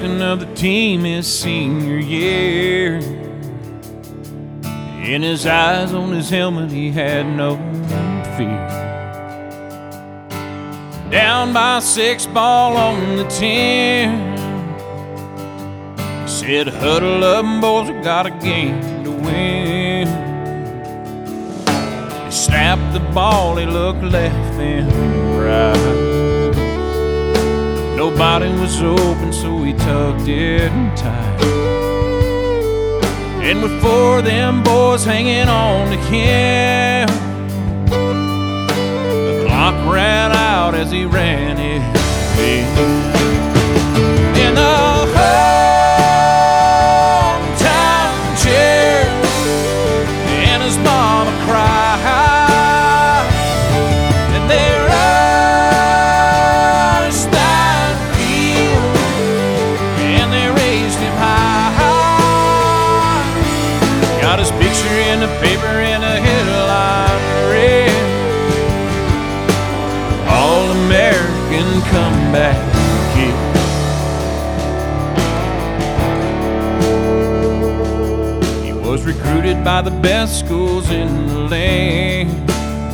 captain of the team his senior year. In his eyes, on his helmet, he had no fear. Down by 6 ball on the 10, he said, "Huddle up, boys, we got a game to win." He snapped the ball, he looked left and right. Nobody was open, so he tucked it tight. And with 4 of them boys hanging on to him, the clock ran out as he ran it in. In the hometown chair, and his mama cried, and their eyes that field, and they raised him high. Got his picture in the paper and a headline read, "All-American Comeback Kid." He was recruited by the best schools in the land.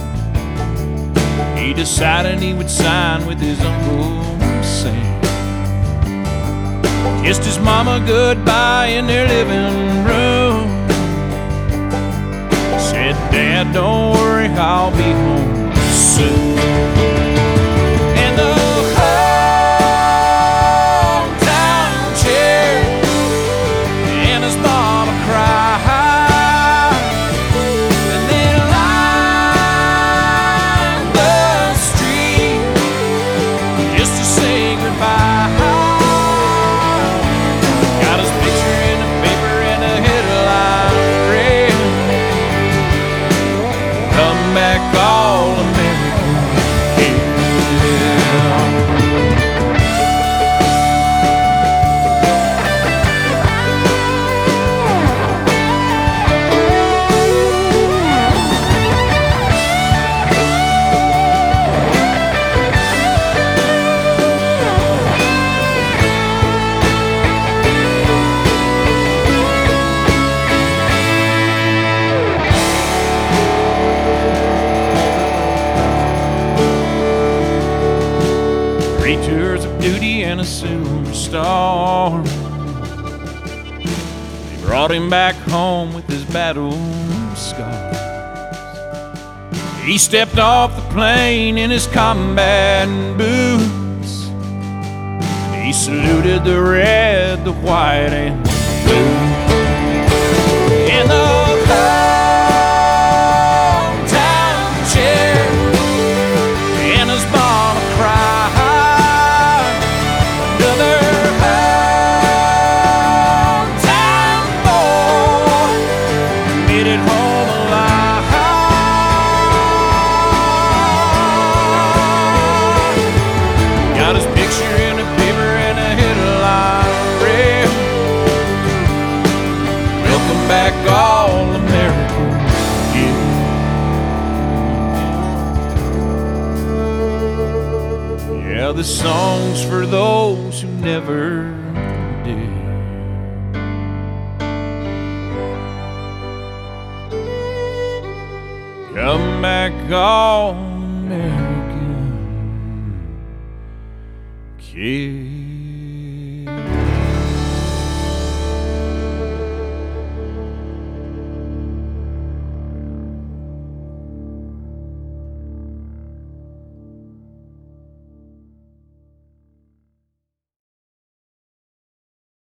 He decided he would sign with his Uncle Sam. Kissed his mama goodbye in their living room. Said, "Dad, don't worry, I'll be home soon." And the hometown chair, and his mama cried, and they lined the street just to say goodbye. Got his picture in the paper and a headline read, "Comeback All-American Kid." Tours of duty and a silver star. They brought him back home with his battle scars. He stepped off the plane in his combat boots. He saluted the red, the white, and blue. In the hometown chair, and his mama cried. Back All-American Kid. Yeah, this song's for those who never did. Come back All-American Kid.